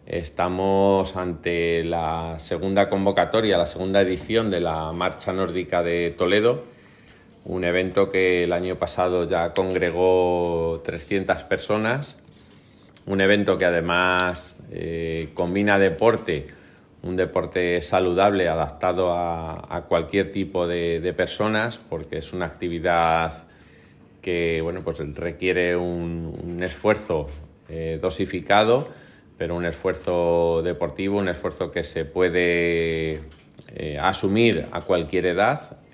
Estamos ante la segunda convocatoria, la segunda edición de la Marcha Nórdica de Toledo, un evento que el año pasado ya congregó 300 personas, un evento que además combina deporte, un deporte saludable adaptado a cualquier tipo de personas, porque es una actividad que pues requiere un esfuerzo dosificado, pero un esfuerzo deportivo, un esfuerzo que se puede asumir a cualquier edad.